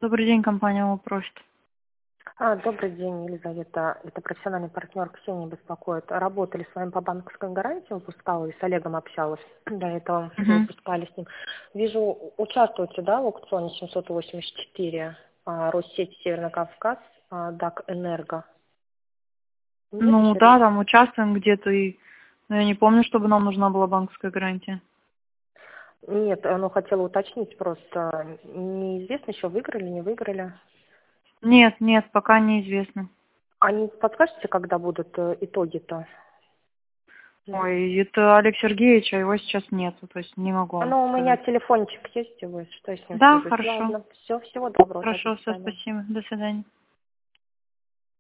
Добрый день, компания «Профит». Добрый день, Елизавета. Это профессиональный партнер Ксения беспокоит. Работали с вами по банковской гарантии, выпускала, и с Олегом общалась. До этого выпускали с ним. Вижу, участвуете, да, в аукционе 784, Россеть Северный Кавказ, ДАК Энерго? Нет, Ну еще да, там участвуем где-то, и но я не помню, чтобы нам нужна была банковская гарантия. Нет, хотела уточнить просто. Неизвестно еще, выиграли, не выиграли. Нет, пока неизвестно. А не подскажете, когда будут итоги-то? Ой, это Олег Сергеевич, а его сейчас нету, то есть не могу вам У меня сказать. телефончик есть, вы что я с ним Да, свяжусь? хорошо. Ладно, всего доброго, до Хорошо, все, свидания. спасибо. До свидания.